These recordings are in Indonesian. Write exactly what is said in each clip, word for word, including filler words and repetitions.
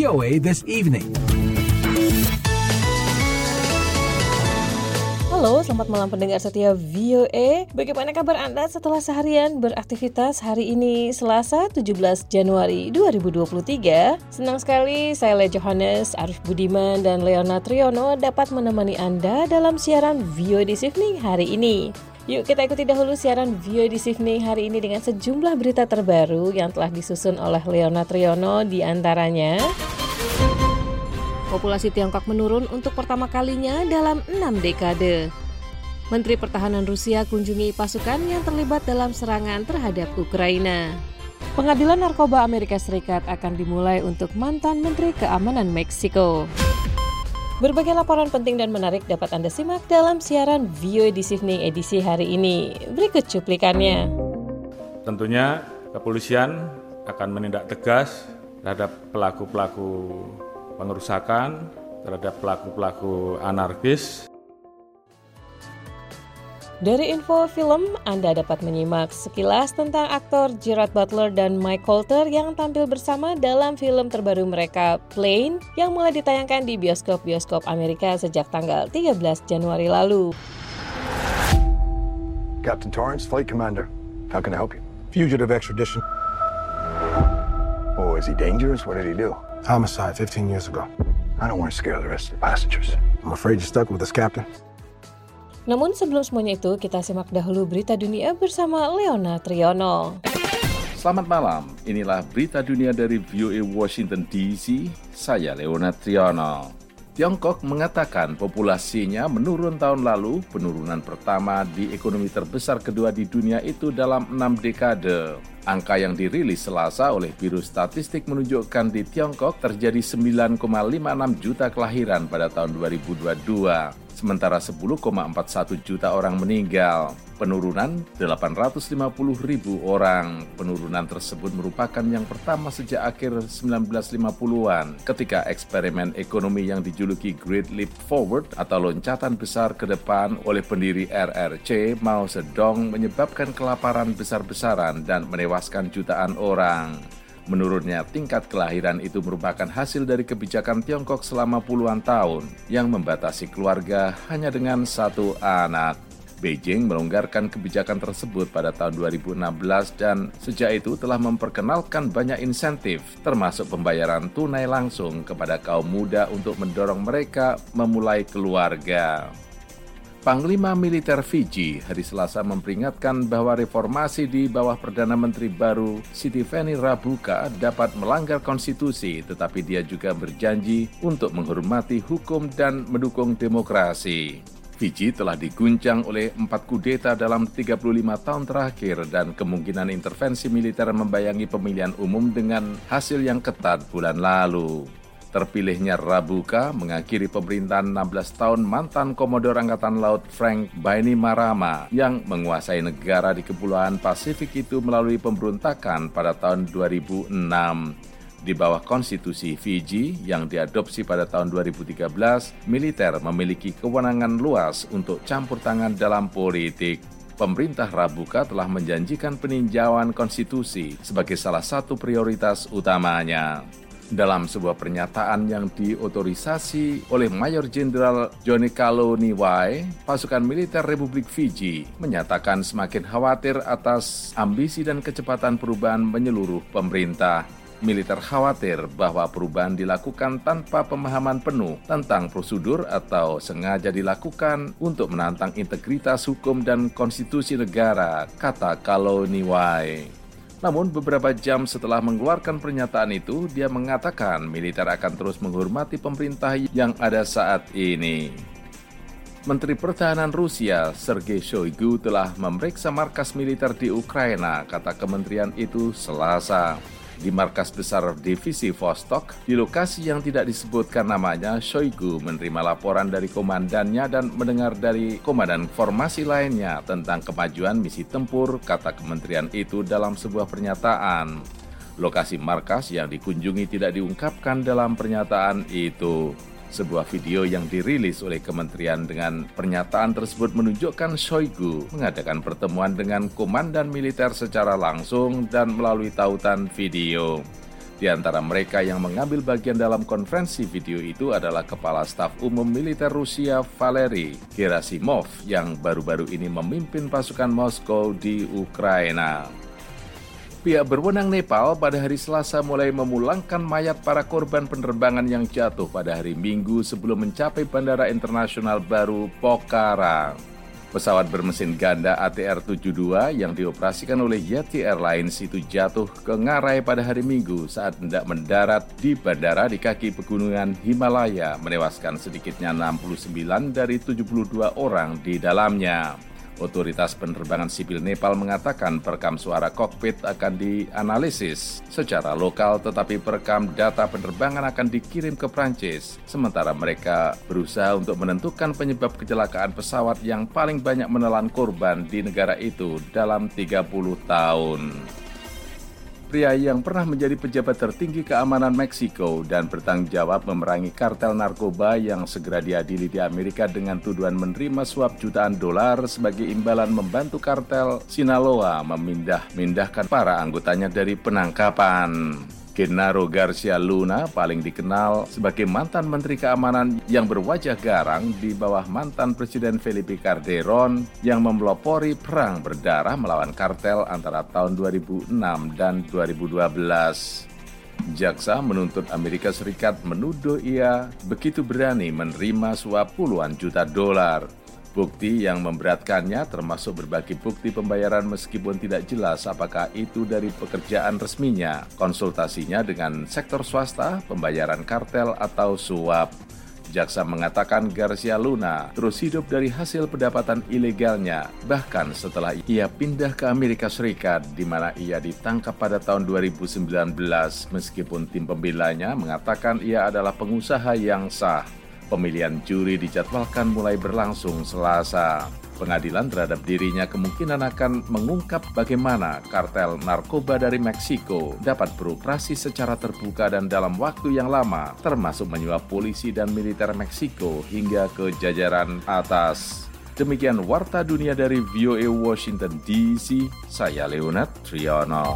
O A This Evening. Halo, selamat malam pendengar setia V O A. Bagaimana kabar Anda setelah seharian beraktivitas hari ini Selasa tujuh belas Januari dua ribu dua puluh tiga? Senang sekali saya Le Johannes, Arif Budiman, dan Leona Triono dapat menemani Anda dalam siaran V O A This Evening hari ini. Yuk kita ikuti dahulu siaran V O A This Evening hari ini dengan sejumlah berita terbaru yang telah disusun oleh Leona Triono, di antaranya populasi Tiongkok menurun untuk pertama kalinya dalam enam dekade. Menteri Pertahanan Rusia kunjungi pasukan yang terlibat dalam serangan terhadap Ukraina. Pengadilan Narkoba Amerika Serikat akan dimulai untuk mantan Menteri Keamanan Meksiko. Berbagai laporan penting dan menarik dapat Anda simak dalam siaran V O A This Evening edisi hari ini. Berikut cuplikannya. Tentunya kepolisian akan menindak tegas terhadap pelaku-pelaku pengerusakan, terhadap pelaku-pelaku anarkis. Dari info film, Anda dapat menyimak sekilas tentang aktor Gerard Butler dan Mike Colter yang tampil bersama dalam film terbaru mereka, Plane, yang mulai ditayangkan di bioskop-bioskop Amerika sejak tanggal tiga belas Januari lalu. Captain Torrance, Flight Commander. How can I help you? Fugitive extradition. Oh, is he dangerous? What did he do? Homicide fifteen years ago. I don't want to scare the rest of the passengers. I'm afraid you're stuck with us, Captain. Namun sebelum semuanya itu, kita simak dahulu berita dunia bersama Leona Triono. Selamat malam, inilah berita dunia dari V O A Washington D C, saya Leona Triono. Tiongkok mengatakan populasinya menurun tahun lalu, penurunan pertama di ekonomi terbesar kedua di dunia itu dalam enam dekade. Angka yang dirilis Selasa oleh Biro Statistik menunjukkan di Tiongkok terjadi sembilan koma lima enam juta kelahiran pada tahun dua ribu dua puluh dua, sementara sepuluh koma empat satu juta orang meninggal. Penurunan delapan ratus lima puluh ribu orang. Penurunan tersebut merupakan yang pertama sejak akhir sembilan belas lima puluhan, ketika eksperimen ekonomi yang dijuluki Great Leap Forward atau loncatan besar ke depan oleh pendiri R R C Mao Zedong menyebabkan kelaparan besar-besaran dan menewaskan jutaan orang. Menurunnya tingkat kelahiran itu merupakan hasil dari kebijakan Tiongkok selama puluhan tahun yang membatasi keluarga hanya dengan satu anak. Beijing melonggarkan kebijakan tersebut pada tahun dua ribu enam belas dan sejak itu telah memperkenalkan banyak insentif, termasuk pembayaran tunai langsung kepada kaum muda untuk mendorong mereka memulai keluarga. Panglima Militer Fiji hari Selasa memperingatkan bahwa reformasi di bawah Perdana Menteri baru Sitiveni Rabuka dapat melanggar konstitusi, tetapi dia juga berjanji untuk menghormati hukum dan mendukung demokrasi. Fiji telah diguncang oleh empat kudeta dalam tiga puluh lima tahun terakhir dan kemungkinan intervensi militer membayangi pemilihan umum dengan hasil yang ketat bulan lalu. Terpilihnya Rabuka mengakhiri pemerintahan enam belas tahun mantan Komodor Angkatan Laut Frank Bainimarama yang menguasai negara di Kepulauan Pasifik itu melalui pemberontakan pada tahun dua ribu enam. Di bawah konstitusi Fiji yang diadopsi pada tahun dua ribu tiga belas, militer memiliki kewenangan luas untuk campur tangan dalam politik. Pemerintah Rabuka telah menjanjikan peninjauan konstitusi sebagai salah satu prioritas utamanya. Dalam sebuah pernyataan yang diotorisasi oleh Mayor Jenderal Johnny Kaloniwai, pasukan militer Republik Fiji menyatakan semakin khawatir atas ambisi dan kecepatan perubahan menyeluruh pemerintah. Militer khawatir bahwa perubahan dilakukan tanpa pemahaman penuh tentang prosedur atau sengaja dilakukan untuk menantang integritas hukum dan konstitusi negara, kata Kaloniwai. Namun beberapa jam setelah mengeluarkan pernyataan itu, dia mengatakan militer akan terus menghormati pemerintah yang ada saat ini. Menteri Pertahanan Rusia, Sergei Shoigu, telah memeriksa markas militer di Ukraina, kata kementerian itu Selasa. Di markas besar divisi Vostok, di lokasi yang tidak disebutkan namanya, Shoigu menerima laporan dari komandannya dan mendengar dari komandan formasi lainnya tentang kemajuan misi tempur, kata kementerian itu dalam sebuah pernyataan. Lokasi markas yang dikunjungi tidak diungkapkan dalam pernyataan itu. Sebuah video yang dirilis oleh kementerian dengan pernyataan tersebut menunjukkan Shoigu mengadakan pertemuan dengan komandan militer secara langsung dan melalui tautan video. Di antara mereka yang mengambil bagian dalam konferensi video itu adalah Kepala Staf Umum Militer Rusia Valery Gerasimov yang baru-baru ini memimpin pasukan Moskow di Ukraina. Pihak berwenang Nepal pada hari Selasa mulai memulangkan mayat para korban penerbangan yang jatuh pada hari Minggu sebelum mencapai Bandara Internasional baru Pokhara. Pesawat bermesin ganda A T R tujuh puluh dua yang dioperasikan oleh Yeti Airlines itu jatuh ke ngarai pada hari Minggu saat hendak mendarat di bandara di kaki pegunungan Himalaya, menewaskan sedikitnya enam puluh sembilan dari tujuh puluh dua orang di dalamnya. Otoritas penerbangan sipil Nepal mengatakan perekam suara kokpit akan dianalisis secara lokal, tetapi perekam data penerbangan akan dikirim ke Prancis. Sementara mereka berusaha untuk menentukan penyebab kecelakaan pesawat yang paling banyak menelan korban di negara itu dalam tiga puluh tahun. Pria yang pernah menjadi pejabat tertinggi keamanan Meksiko dan bertanggung jawab memerangi kartel narkoba yang segera diadili di Amerika dengan tuduhan menerima suap jutaan dolar sebagai imbalan membantu kartel Sinaloa memindah-mindahkan para anggotanya dari penangkapan. Genaro Garcia Luna paling dikenal sebagai mantan Menteri Keamanan yang berwajah garang di bawah mantan Presiden Felipe Calderon yang memelopori perang berdarah melawan kartel antara tahun dua ribu enam dan dua ribu dua belas. Jaksa menuntut Amerika Serikat menuduh ia begitu berani menerima suap puluhan juta dolar. Bukti yang memberatkannya termasuk berbagi bukti pembayaran meskipun tidak jelas apakah itu dari pekerjaan resminya, konsultasinya dengan sektor swasta, pembayaran kartel atau suap. Jaksa mengatakan Garcia Luna terus hidup dari hasil pendapatan ilegalnya, bahkan setelah ia pindah ke Amerika Serikat di mana ia ditangkap pada tahun dua ribu sembilan belas meskipun tim pembelanya mengatakan ia adalah pengusaha yang sah. Pemilihan juri dijadwalkan mulai berlangsung Selasa. Pengadilan terhadap dirinya kemungkinan akan mengungkap bagaimana kartel narkoba dari Meksiko dapat beroperasi secara terbuka dan dalam waktu yang lama, termasuk menyuap polisi dan militer Meksiko hingga ke jajaran atas. Demikian Warta Dunia dari V O A Washington D C, saya Leonard Triono.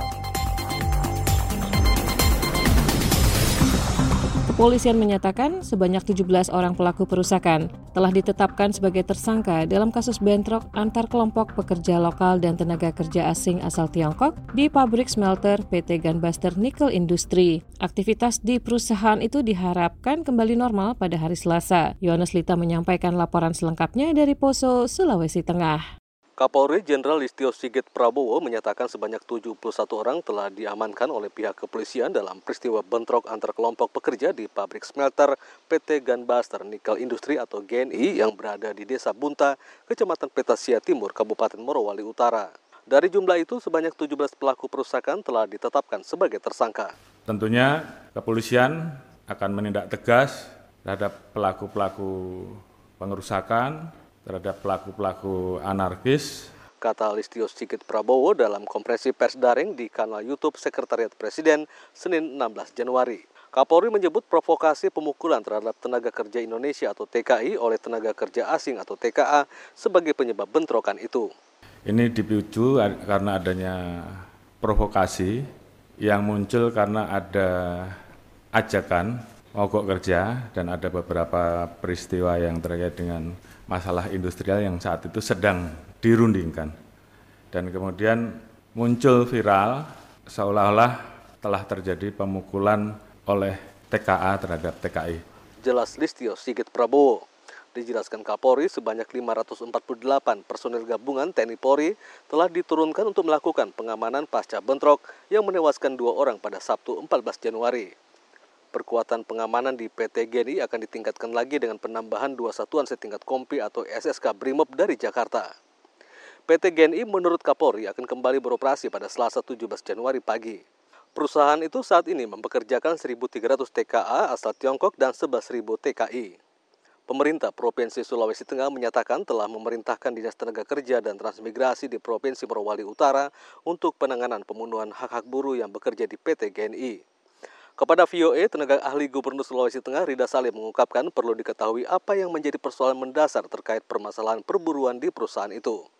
Kepolisian menyatakan sebanyak tujuh belas orang pelaku perusakan telah ditetapkan sebagai tersangka dalam kasus bentrok antar kelompok pekerja lokal dan tenaga kerja asing asal Tiongkok di pabrik smelter P T Gunbuster Nickel Industry. Aktivitas di perusahaan itu diharapkan kembali normal pada hari Selasa. Yohanes Lita menyampaikan laporan selengkapnya dari Poso, Sulawesi Tengah. Kapolri Jenderal Listio Sigit Prabowo menyatakan sebanyak tujuh puluh satu orang telah diamankan oleh pihak kepolisian dalam peristiwa bentrok antar kelompok pekerja di pabrik smelter P T Gunbuster Nickel Industry atau G N I yang berada di Desa Bunta, Kecamatan Petasia Timur, Kabupaten Morowali Utara. Dari jumlah itu, sebanyak tujuh belas pelaku perusakan telah ditetapkan sebagai tersangka. Tentunya kepolisian akan menindak tegas terhadap pelaku-pelaku pengerusakan, terhadap pelaku-pelaku anarkis, kata Listio Sigit Prabowo dalam konferensi pers daring di kanal YouTube Sekretariat Presiden Senin enam belas Januari. Kapolri menyebut provokasi pemukulan terhadap tenaga kerja Indonesia atau T K I oleh tenaga kerja asing atau T K A sebagai penyebab bentrokan itu. Ini dipicu karena adanya provokasi yang muncul karena ada ajakan mogok kerja dan ada beberapa peristiwa yang terkait dengan masalah industrial yang saat itu sedang dirundingkan. Dan kemudian muncul viral seolah-olah telah terjadi pemukulan oleh T K A terhadap T K I. Jelas Listio Sigit Prabowo. Dijelaskan Kapolri, sebanyak lima ratus empat puluh delapan personil gabungan T N I Polri telah diturunkan untuk melakukan pengamanan pasca bentrok yang menewaskan dua orang pada Sabtu empat belas Januari. Perkuatan pengamanan di P T G N I akan ditingkatkan lagi dengan penambahan dua satuan setingkat Kompi atau S S K Brimob dari Jakarta. P T G N I menurut Kapolri akan kembali beroperasi pada Selasa tujuh belas Januari pagi. Perusahaan itu saat ini mempekerjakan seribu tiga ratus T K A asal Tiongkok dan sebelas ribu T K I. Pemerintah Provinsi Sulawesi Tengah menyatakan telah memerintahkan Dinas Tenaga Kerja dan Transmigrasi di Provinsi Morowali Utara untuk penanganan pembunuhan hak-hak buruh yang bekerja di P T G N I. Kepada V O A, tenaga ahli Gubernur Sulawesi Tengah Rida Salim mengungkapkan perlu diketahui apa yang menjadi persoalan mendasar terkait permasalahan perburuan di perusahaan itu.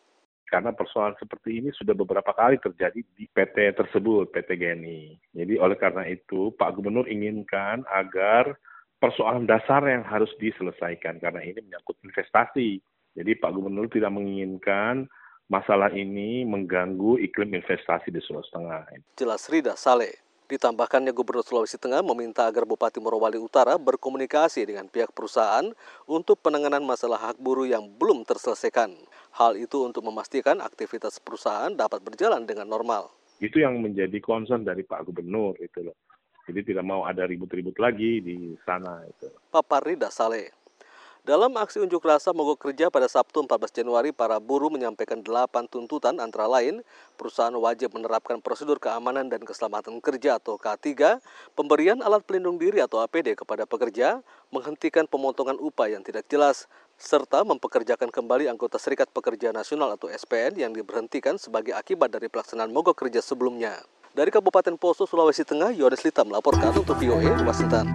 karena persoalan seperti ini sudah beberapa kali terjadi di P T tersebut, P T Geni. Jadi oleh karena itu Pak Gubernur inginkan agar persoalan dasar yang harus diselesaikan karena ini menyangkut investasi. Jadi Pak Gubernur tidak menginginkan masalah ini mengganggu iklim investasi di Sulawesi Tengah. Jelas Rida Saleh. Ditambahkannya Gubernur Sulawesi Tengah meminta agar Bupati Morowali Utara berkomunikasi dengan pihak perusahaan untuk penanganan masalah hak buruh yang belum terselesaikan. Hal itu untuk memastikan aktivitas perusahaan dapat berjalan dengan normal. Itu yang menjadi concern dari Pak Gubernur itu loh. Jadi tidak mau ada ribut-ribut lagi di sana itu. Papar Rida Saleh. Dalam aksi unjuk rasa mogok kerja pada Sabtu empat belas Januari, para buruh menyampaikan delapan tuntutan antara lain perusahaan wajib menerapkan prosedur keamanan dan keselamatan kerja atau K tiga, pemberian alat pelindung diri atau A P D kepada pekerja, menghentikan pemotongan upah yang tidak jelas, serta mempekerjakan kembali anggota Serikat Pekerja Nasional atau S P N yang diberhentikan sebagai akibat dari pelaksanaan mogok kerja sebelumnya. Dari Kabupaten Poso, Sulawesi Tengah, Yohanes Lita melaporkan untuk V O A Washington.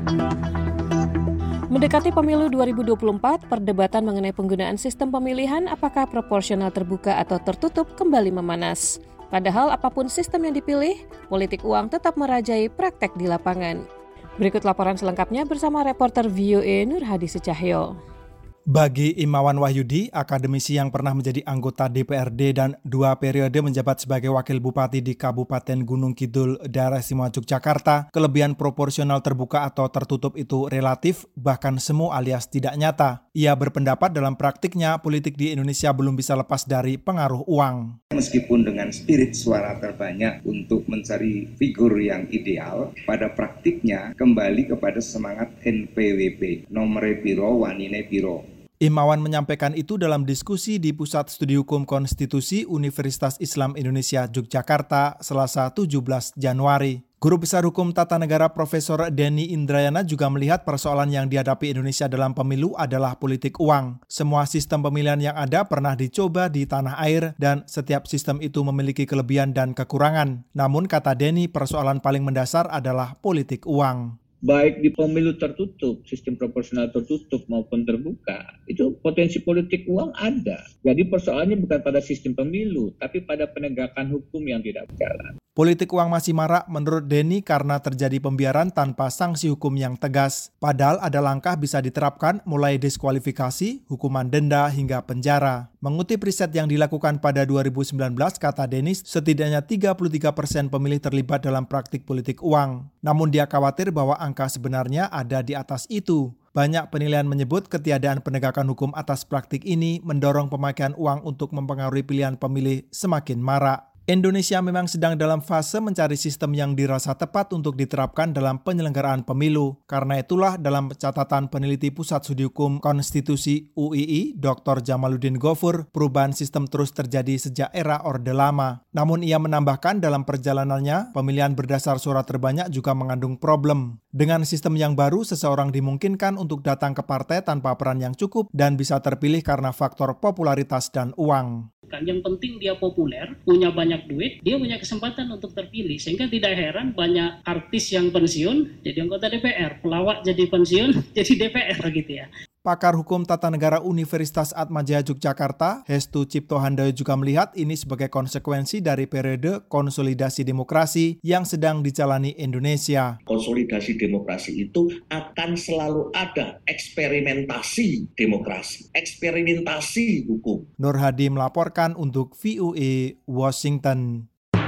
Mendekati pemilu dua ribu dua puluh empat, perdebatan mengenai penggunaan sistem pemilihan apakah proporsional terbuka atau tertutup kembali memanas. Padahal apapun sistem yang dipilih, politik uang tetap merajai praktek di lapangan. Berikut laporan selengkapnya bersama reporter V O A Nur Hadi Secahyo. Bagi Imawan Wahyudi, akademisi yang pernah menjadi anggota D P R D dan dua periode menjabat sebagai wakil bupati di Kabupaten Gunung Kidul, Daerah Istimewa Yogyakarta, kelebihan proporsional terbuka atau tertutup itu relatif, bahkan semu alias tidak nyata. Ia berpendapat dalam praktiknya, politik di Indonesia belum bisa lepas dari pengaruh uang. Meskipun dengan spirit suara terbanyak untuk mencari figur yang ideal, pada praktiknya kembali kepada semangat N P W P, nomere piro, wanine piro. Imawan menyampaikan itu dalam diskusi di Pusat Studi Hukum Konstitusi Universitas Islam Indonesia Yogyakarta, Selasa tujuh belas Januari. Guru Besar Hukum Tata Negara Profesor Denny Indrayana juga melihat persoalan yang dihadapi Indonesia dalam pemilu adalah politik uang. Semua sistem pemilihan yang ada pernah dicoba di tanah air dan setiap sistem itu memiliki kelebihan dan kekurangan. Namun kata Denny, persoalan paling mendasar adalah politik uang. Baik di pemilu tertutup, sistem proporsional tertutup maupun terbuka, itu potensi politik uang ada. Jadi persoalannya bukan pada sistem pemilu, tapi pada penegakan hukum yang tidak berjalan. Politik uang masih marak menurut Denny karena terjadi pembiaran tanpa sanksi hukum yang tegas. Padahal ada langkah bisa diterapkan mulai diskualifikasi, hukuman denda hingga penjara. Mengutip riset yang dilakukan pada dua ribu sembilan belas, kata Dennis, setidaknya tiga puluh tiga persen pemilih terlibat dalam praktik politik uang. Namun dia khawatir bahwa angka sebenarnya ada di atas itu. Banyak penilaian menyebut ketiadaan penegakan hukum atas praktik ini mendorong pemakaian uang untuk mempengaruhi pilihan pemilih semakin marak. Indonesia memang sedang dalam fase mencari sistem yang dirasa tepat untuk diterapkan dalam penyelenggaraan pemilu. Karena itulah dalam catatan peneliti Pusat Studi Hukum Konstitusi U I I, Doktor Jamaluddin Gofur, perubahan sistem terus terjadi sejak era Orde Lama. Namun ia menambahkan dalam perjalanannya, pemilihan berdasar suara terbanyak juga mengandung problem. Dengan sistem yang baru, seseorang dimungkinkan untuk datang ke partai tanpa peran yang cukup dan bisa terpilih karena faktor popularitas dan uang. Yang penting dia populer, punya banyak duit, dia punya kesempatan untuk terpilih. Sehingga tidak heran banyak artis yang pensiun jadi anggota D P R, pelawak jadi pensiun jadi D P R gitu ya. Pakar Hukum Tata Negara Universitas Atmajaya Yogyakarta, Hestu Cipto Handoyo juga melihat ini sebagai konsekuensi dari periode konsolidasi demokrasi yang sedang dijalani Indonesia. Konsolidasi demokrasi itu akan selalu ada eksperimentasi demokrasi, eksperimentasi hukum. Nur Hadi melaporkan untuk V O A Washington.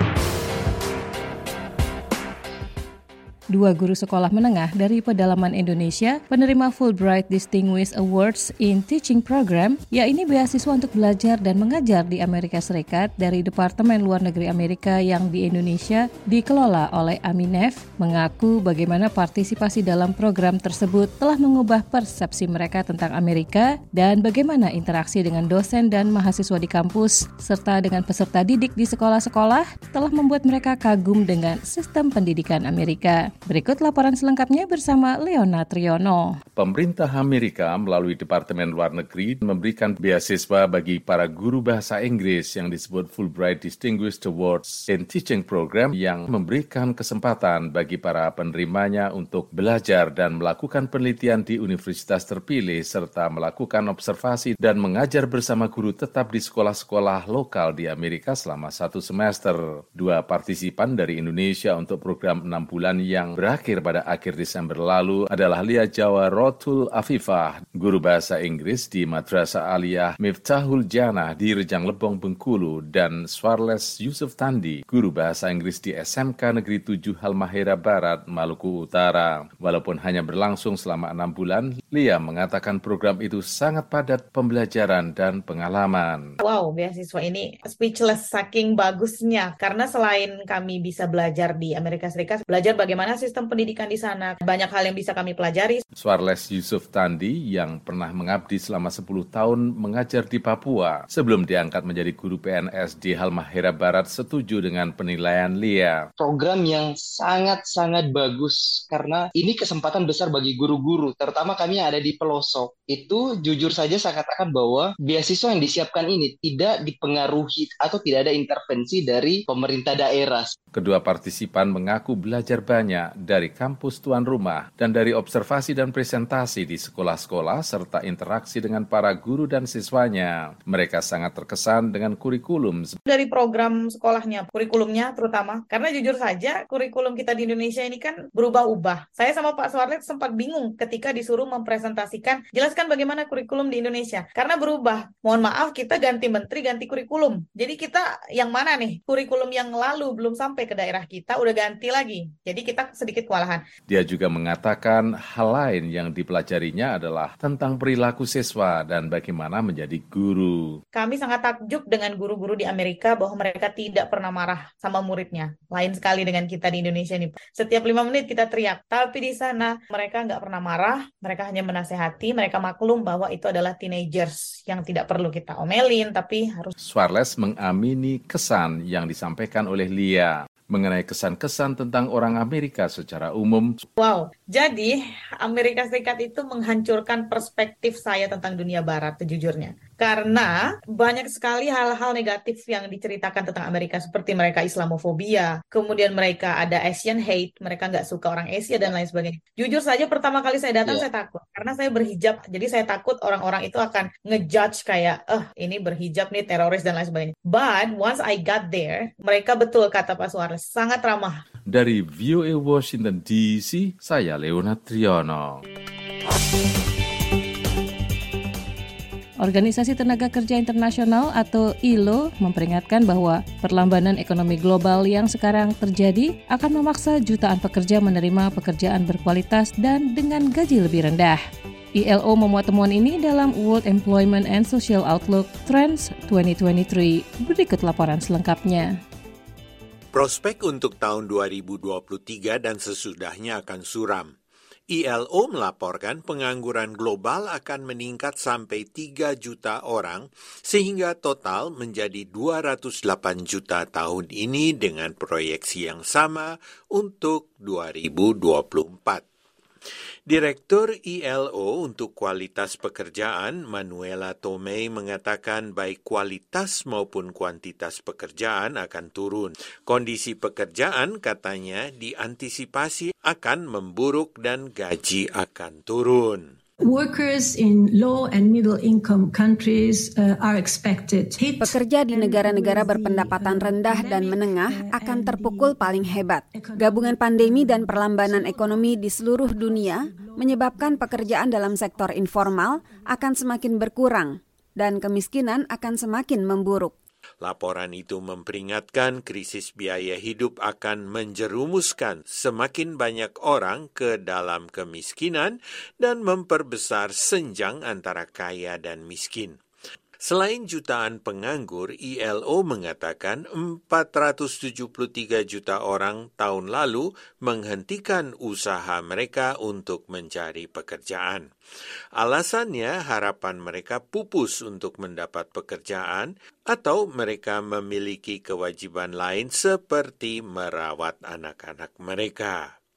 Dua guru sekolah menengah dari pedalaman Indonesia penerima Fulbright Distinguished Awards in Teaching Program, yaitu beasiswa untuk belajar dan mengajar di Amerika Serikat dari Departemen Luar Negeri Amerika yang di Indonesia dikelola oleh Aminef, mengaku bagaimana partisipasi dalam program tersebut telah mengubah persepsi mereka tentang Amerika dan bagaimana interaksi dengan dosen dan mahasiswa di kampus serta dengan peserta didik di sekolah-sekolah telah membuat mereka kagum dengan sistem pendidikan Amerika. Berikut laporan selengkapnya bersama Leona Triono. Pemerintah Amerika melalui Departemen Luar Negeri memberikan beasiswa bagi para guru bahasa Inggris yang disebut Fulbright Distinguished Awards in Teaching Program yang memberikan kesempatan bagi para penerimanya untuk belajar dan melakukan penelitian di universitas terpilih serta melakukan observasi dan mengajar bersama guru tetap di sekolah-sekolah lokal di Amerika selama satu semester. Dua partisipan dari Indonesia untuk program enam bulan yang berakhir pada akhir Desember lalu adalah Lia Jawa Rotul Afifah, guru bahasa Inggris di Madrasah Aliyah Miftahul Jannah di Rejang Lebong, Bengkulu, dan Swarles Yusuf Tandi, guru bahasa Inggris di S M K Negeri tujuh Halmahera Barat, Maluku Utara. Walaupun hanya berlangsung selama enam bulan, Lia mengatakan program itu sangat padat pembelajaran dan pengalaman. Wow, beasiswa ini speechless saking bagusnya, karena selain kami bisa belajar di Amerika Serikat, belajar bagaimana sistem pendidikan di sana. Banyak hal yang bisa kami pelajari. Swarles Yusuf Tandi yang pernah mengabdi selama sepuluh tahun mengajar di Papua sebelum diangkat menjadi guru P N S di Halmahera Barat setuju dengan penilaian Lia. Program yang sangat-sangat bagus karena ini kesempatan besar bagi guru-guru, terutama kami yang ada di pelosok. Itu jujur saja saya katakan bahwa beasiswa yang disiapkan ini tidak dipengaruhi atau tidak ada intervensi dari pemerintah daerah. Kedua partisipan mengaku belajar banyak dari kampus tuan rumah dan dari observasi dan presentasi di sekolah-sekolah serta interaksi dengan para guru dan siswanya. Mereka sangat terkesan dengan kurikulum. Dari program sekolahnya, kurikulumnya terutama, karena jujur saja kurikulum kita di Indonesia ini kan berubah-ubah. Saya sama Pak Swarles sempat bingung ketika disuruh mempresentasikan, jelaskan bagaimana kurikulum di Indonesia. Karena berubah. Mohon maaf, kita ganti menteri, ganti kurikulum. Jadi kita yang mana nih? Kurikulum yang lalu belum sampai ke daerah kita, udah ganti lagi. Jadi kita sedikit kewalahan. Dia juga mengatakan hal lain yang dipelajarinya adalah tentang perilaku siswa dan bagaimana menjadi guru. Kami sangat takjub dengan guru-guru di Amerika bahwa mereka tidak pernah marah sama muridnya. Lain sekali dengan kita di Indonesia ini. Setiap lima menit kita teriak. Tapi di sana mereka nggak pernah marah. Mereka hanya menasehati. Mereka maklum bahwa itu adalah teenagers yang tidak perlu kita omelin, tapi harus. Swarles mengamini kesan yang disampaikan oleh Lia mengenai kesan-kesan tentang orang Amerika secara umum. Wow, jadi Amerika Serikat itu menghancurkan perspektif saya tentang dunia barat, sejujurnya. Karena banyak sekali hal-hal negatif yang diceritakan tentang Amerika, seperti mereka Islamofobia, kemudian mereka ada Asian hate, mereka nggak suka orang Asia dan lain sebagainya. Jujur saja pertama kali saya datang yeah. saya takut, karena saya berhijab, jadi saya takut orang-orang itu akan ngejudge kayak, eh ini berhijab nih teroris dan lain sebagainya. But once I got there, mereka betul kata Pak Swarles, sangat ramah. Dari V O A Washington D C, saya Leona Triono. Organisasi Tenaga Kerja Internasional atau I L O memperingatkan bahwa perlambatan ekonomi global yang sekarang terjadi akan memaksa jutaan pekerja menerima pekerjaan berkualitas dan dengan gaji lebih rendah. I L O memuat temuan ini dalam World Employment and Social Outlook Trends dua ribu dua puluh tiga. Berikut laporan selengkapnya. Prospek untuk tahun dua ribu dua puluh tiga dan sesudahnya akan suram. I L O melaporkan pengangguran global akan meningkat sampai tiga juta orang, sehingga total menjadi dua ratus delapan juta tahun ini dengan proyeksi yang sama untuk dua ribu dua puluh empat. Direktur I L O untuk kualitas pekerjaan, Manuela Tomei, mengatakan baik kualitas maupun kuantitas pekerjaan akan turun. Kondisi pekerjaan, katanya, diantisipasi akan memburuk dan gaji akan turun. Workers in low and middle income countries uh, are expected. Pekerja di negara-negara berpendapatan rendah dan menengah akan terpukul paling hebat. Gabungan pandemi dan perlambatan ekonomi di seluruh dunia menyebabkan pekerjaan dalam sektor informal akan semakin berkurang dan kemiskinan akan semakin memburuk. Laporan itu memperingatkan krisis biaya hidup akan menjerumuskan semakin banyak orang ke dalam kemiskinan dan memperbesar senjang antara kaya dan miskin. Selain jutaan penganggur, I L O mengatakan empat ratus tujuh puluh tiga juta orang tahun lalu menghentikan usaha mereka untuk mencari pekerjaan. Alasannya harapan mereka pupus untuk mendapat pekerjaan atau mereka memiliki kewajiban lain seperti merawat anak-anak mereka.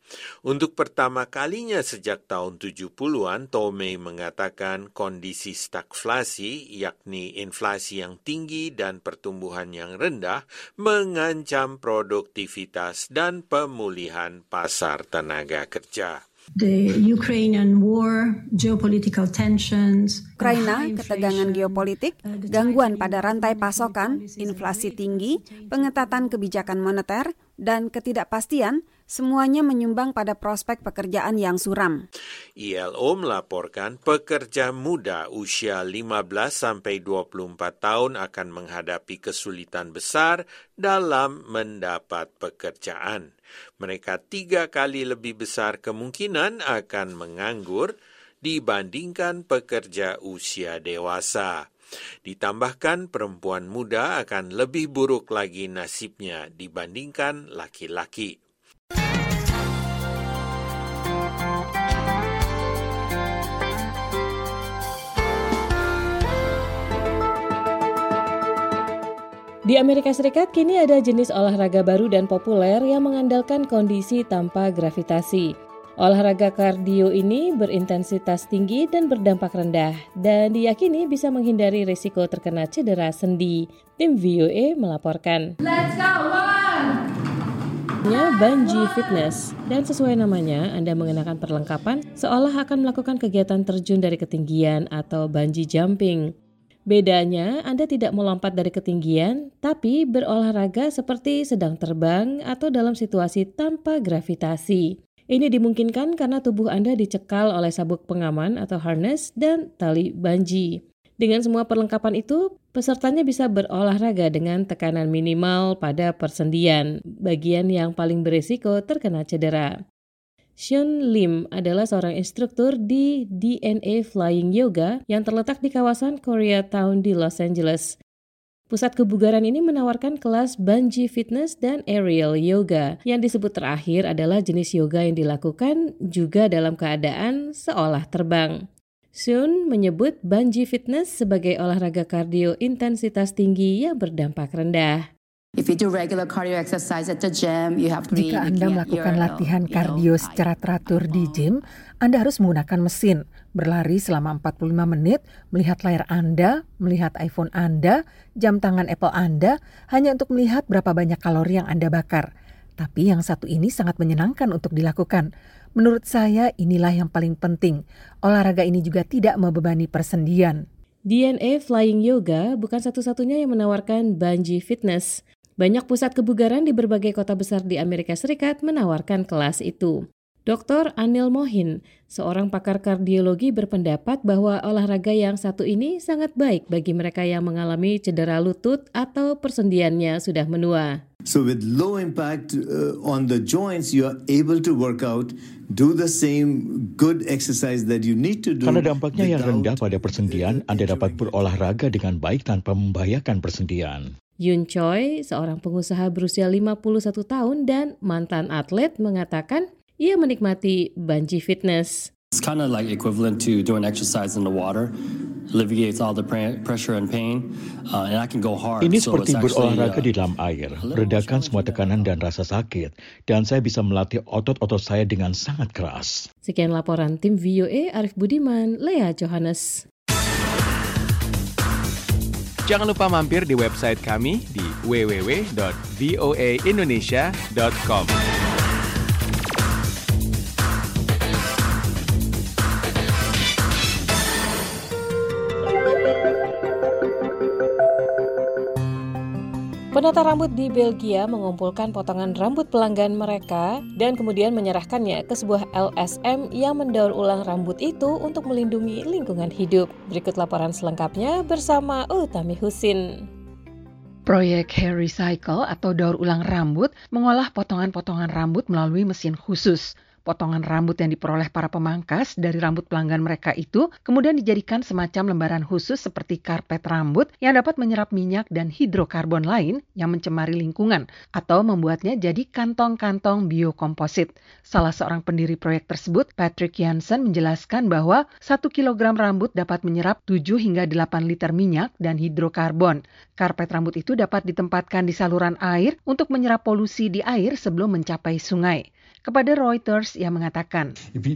Untuk pertama kalinya sejak tahun tujuh puluhan, Tomei mengatakan kondisi stagflasi, yakni inflasi yang tinggi dan pertumbuhan yang rendah, mengancam produktivitas dan pemulihan pasar tenaga kerja. The Ukrainian war, geopolitical tensions, Ukraina, ketegangan geopolitik, gangguan pada rantai pasokan, inflasi tinggi, pengetatan kebijakan moneter, dan ketidakpastian semuanya menyumbang pada prospek pekerjaan yang suram. I L O melaporkan pekerja muda usia lima belas sampai dua puluh empat tahun akan menghadapi kesulitan besar dalam mendapat pekerjaan. Mereka tiga kali lebih besar kemungkinan akan menganggur dibandingkan pekerja usia dewasa. Ditambahkan perempuan muda akan lebih buruk lagi nasibnya dibandingkan laki-laki. Di Amerika Serikat kini ada jenis olahraga baru dan populer yang mengandalkan kondisi tanpa gravitasi. Olahraga kardio ini berintensitas tinggi dan berdampak rendah dan diyakini bisa menghindari risiko terkena cedera sendi. Tim V O A melaporkan. Let's go, one! Bungee Fitness, dan sesuai namanya, Anda mengenakan perlengkapan seolah akan melakukan kegiatan terjun dari ketinggian atau bungee jumping. Bedanya, Anda tidak melompat dari ketinggian, tapi berolahraga seperti sedang terbang atau dalam situasi tanpa gravitasi. Ini dimungkinkan karena tubuh Anda dicekal oleh sabuk pengaman atau harness dan tali bungee. Dengan semua perlengkapan itu, pesertanya bisa berolahraga dengan tekanan minimal pada persendian, bagian yang paling berisiko terkena cedera. Sean Lim adalah seorang instruktur di D N A Flying Yoga yang terletak di kawasan Koreatown di Los Angeles. Pusat kebugaran ini menawarkan kelas bungee fitness dan aerial yoga. Yang disebut terakhir adalah jenis yoga yang dilakukan juga dalam keadaan seolah terbang. Sean menyebut bungee fitness sebagai olahraga kardio intensitas tinggi yang berdampak rendah. If you do regular cardio exercise at the gym, you have to Jika Anda melakukan latihan kardio secara teratur di gym, Anda harus menggunakan mesin, berlari selama empat puluh lima menit, melihat layar Anda, melihat iPhone Anda, jam tangan Apple Anda, hanya untuk melihat berapa banyak kalori yang Anda bakar. Tapi yang satu ini sangat menyenangkan untuk dilakukan. Menurut saya inilah yang paling penting. Olahraga ini juga tidak membebani persendian. D N A Flying Yoga bukan satu-satunya yang menawarkan bungee fitness. Banyak pusat kebugaran di berbagai kota besar di Amerika Serikat menawarkan kelas itu. Doktor Anil Mohin, seorang pakar kardiologi, berpendapat bahwa olahraga yang satu ini sangat baik bagi mereka yang mengalami cedera lutut atau persendiannya sudah menua. So with low impact uh, on the joints, you are able to work out, do the same good exercise that you need to do. Karena dampaknya yang rendah pada persendian, Anda dapat berolahraga dengan baik tanpa membahayakan persendian. Yun Choi, seorang pengusaha berusia lima puluh satu tahun dan mantan atlet, mengatakan ia menikmati bungee fitness. It's kind of like equivalent to doing exercise in the water. Alleviates all the pressure and pain, uh, and I can go hard. Ini so seperti actually, berolahraga uh, di dalam air, meredakan semua tekanan dan rasa sakit, dan saya bisa melatih otot-otot saya dengan sangat keras. Sekian laporan tim V O A, Arif Budiman, Lea Johannes. Jangan lupa mampir di website kami di w w w dot v o a indonesia dot com. Penata rambut di Belgia mengumpulkan potongan rambut pelanggan mereka dan kemudian menyerahkannya ke sebuah L S M yang mendaur ulang rambut itu untuk melindungi lingkungan hidup. Berikut laporan selengkapnya bersama Utami Husin. Proyek Hair Recycle atau daur ulang rambut mengolah potongan-potongan rambut melalui mesin khusus. Potongan rambut yang diperoleh para pemangkas dari rambut pelanggan mereka itu kemudian dijadikan semacam lembaran khusus seperti karpet rambut yang dapat menyerap minyak dan hidrokarbon lain yang mencemari lingkungan atau membuatnya jadi kantong-kantong biokomposit. Salah seorang pendiri proyek tersebut, Patrick Jansen, menjelaskan bahwa satu kilogram rambut dapat menyerap tujuh hingga delapan liter minyak dan hidrokarbon. Karpet rambut itu dapat ditempatkan di saluran air untuk menyerap polusi di air sebelum mencapai sungai. Kepada Reuters, ia mengatakan,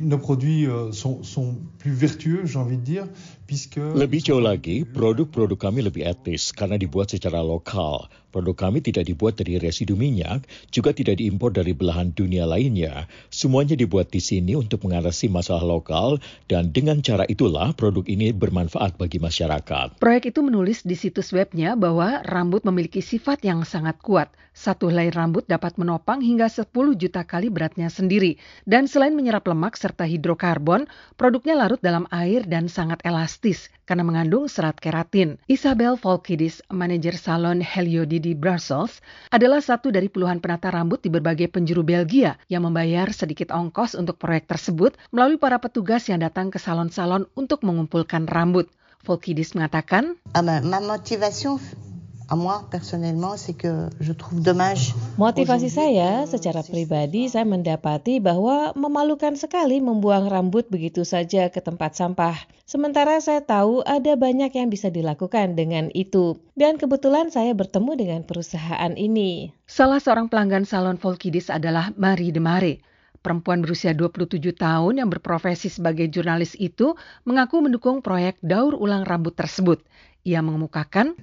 lebih jauh lagi, produk-produk kami lebih etis karena dibuat secara lokal. Produk kami tidak dibuat dari residu minyak, juga tidak diimpor dari belahan dunia lainnya. Semuanya dibuat di sini untuk mengatasi masalah lokal, dan dengan cara itulah produk ini bermanfaat bagi masyarakat. Proyek itu menulis di situs webnya bahwa rambut memiliki sifat yang sangat kuat. Satu helai rambut dapat menopang hingga sepuluh juta kali beratnya sendiri. Dan selain menyerap lemak serta hidrokarbon, produknya larut dalam air dan sangat elastis karena mengandung serat keratin. Isabel Volkidis, manajer salon Heliodi di Brussels, adalah satu dari puluhan penata rambut di berbagai penjuru Belgia yang membayar sedikit ongkos untuk proyek tersebut melalui para petugas yang datang ke salon-salon untuk mengumpulkan rambut. Volkidis mengatakan, motivasi saya secara pribadi, saya mendapati bahwa memalukan sekali membuang rambut begitu saja ke tempat sampah. Sementara saya tahu ada banyak yang bisa dilakukan dengan itu. Dan kebetulan saya bertemu dengan perusahaan ini. Salah seorang pelanggan salon Volkidis adalah Marie de Mare. Perempuan berusia dua puluh tujuh tahun yang berprofesi sebagai jurnalis itu mengaku mendukung proyek daur ulang rambut tersebut. Ia mengemukakan,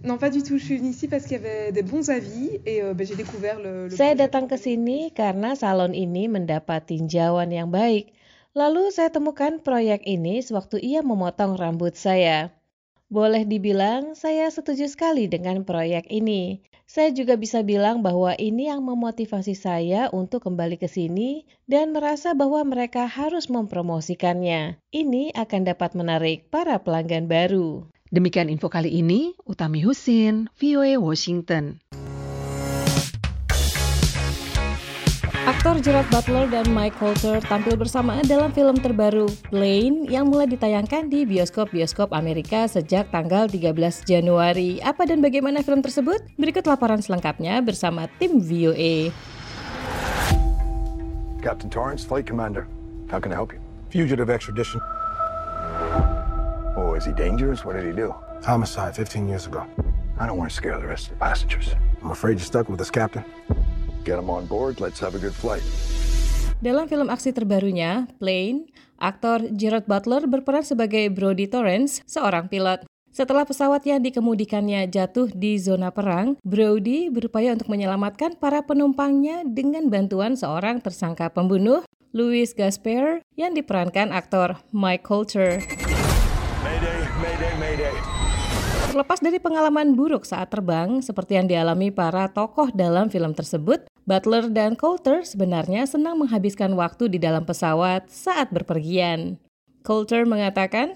saya datang ke sini karena salon ini mendapat tinjauan yang baik. Lalu saya temukan proyek ini sewaktu ia memotong rambut saya. Boleh dibilang saya setuju sekali dengan proyek ini. Saya juga bisa bilang bahwa ini yang memotivasi saya untuk kembali ke sini dan merasa bahwa mereka harus mempromosikannya. Ini akan dapat menarik para pelanggan baru. Demikian info kali ini, Utami Husin, V O A Washington. Aktor Gerard Butler dan Mike Colter tampil bersama dalam film terbaru Plane yang mulai ditayangkan di bioskop-bioskop Amerika sejak tanggal tiga belas Januari. Apa dan bagaimana film tersebut? Berikut laporan selengkapnya bersama tim V O A. Captain Torrance, Flight Commander. How can I help you? Fugitive extradition. Oh, is he dangerous? What did he do? Homicide fifteen years ago. I don't want to scare the rest of the passengers. I'm afraid you're stuck with us, Captain. Get him on board. Let's have a good flight. Dalam film aksi terbarunya, Plane, aktor Gerard Butler berperan sebagai Brody Torrance, seorang pilot. Setelah pesawat yang dikemudikannya jatuh di zona perang, Brody berupaya untuk menyelamatkan para penumpangnya dengan bantuan seorang tersangka pembunuh, Louis Gaspar, yang diperankan aktor Mike Colter. Mayday, mayday, mayday. Terlepas dari pengalaman buruk saat terbang, seperti yang dialami para tokoh dalam film tersebut, Butler dan Colter sebenarnya senang menghabiskan waktu di dalam pesawat saat berpergian. Colter mengatakan,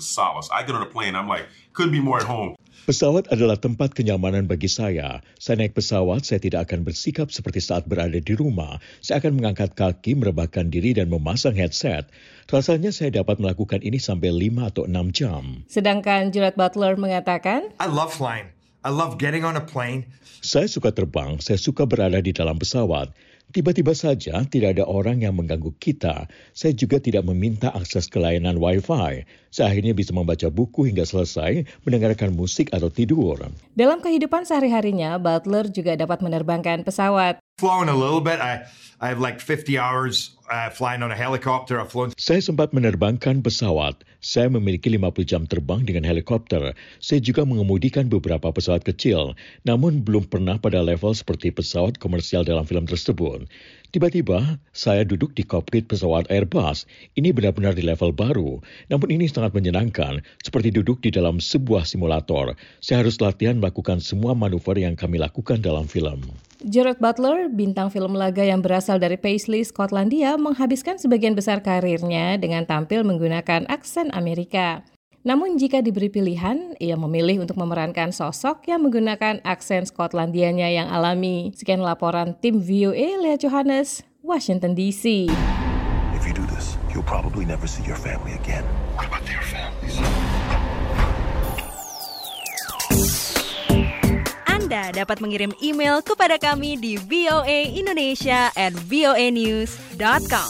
pesawat adalah tempat kenyamanan bagi saya. Saya naik pesawat, saya tidak akan bersikap seperti saat berada di rumah. Saya akan mengangkat kaki, merebahkan diri, dan memasang headset. Rasanya saya dapat melakukan ini sampai lima atau enam jam. Sedangkan Gerard Butler mengatakan, I love flying. I love getting on a plane. Saya suka terbang, saya suka berada di dalam pesawat. Tiba-tiba saja tidak ada orang yang mengganggu kita. Saya juga tidak meminta akses ke layanan Wi-Fi. Saya akhirnya bisa membaca buku hingga selesai, mendengarkan musik atau tidur. Dalam kehidupan sehari-harinya, Butler juga dapat menerbangkan pesawat. Flown a little bit. I I have like fifty hours uh, flying on a helicopter. I've flown. Saya sempat menerbangkan pesawat. Saya memiliki lima puluh jam terbang dengan helikopter. Saya juga mengemudikan beberapa pesawat kecil, namun belum pernah pada level seperti pesawat komersial dalam film tersebut. Tiba-tiba, saya duduk di kokpit pesawat Airbus. Ini benar-benar di level baru. Namun ini sangat menyenangkan, seperti duduk di dalam sebuah simulator. Saya harus latihan melakukan semua manuver yang kami lakukan dalam film. Gerard Butler, bintang film laga yang berasal dari Paisley, Skotlandia, menghabiskan sebagian besar karirnya dengan tampil menggunakan aksen Amerika. Namun jika diberi pilihan, ia memilih untuk memerankan sosok yang menggunakan aksen Skotlandianya yang alami. Sekian laporan tim V O A, Leah Johannes, Washington D C. If you do this, you'll probably never see your family again. What about their families? Anda dapat mengirim email kepada kami di voaindonesia at voanews dot com.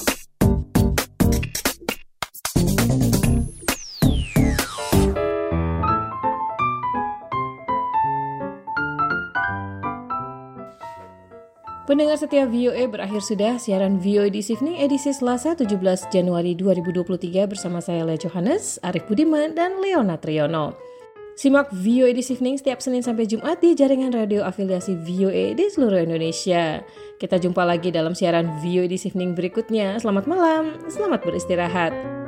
Pendengar setia V O A, berakhir sudah siaran V O A This Evening edisi Selasa tujuh belas Januari dua ribu dua puluh tiga bersama saya Lea Johannes, Arif Budiman, dan Leona Triono. Simak V O A This Evening setiap Senin sampai Jumat di jaringan radio afiliasi V O A di seluruh Indonesia. Kita jumpa lagi dalam siaran V O A This Evening berikutnya. Selamat malam, selamat beristirahat.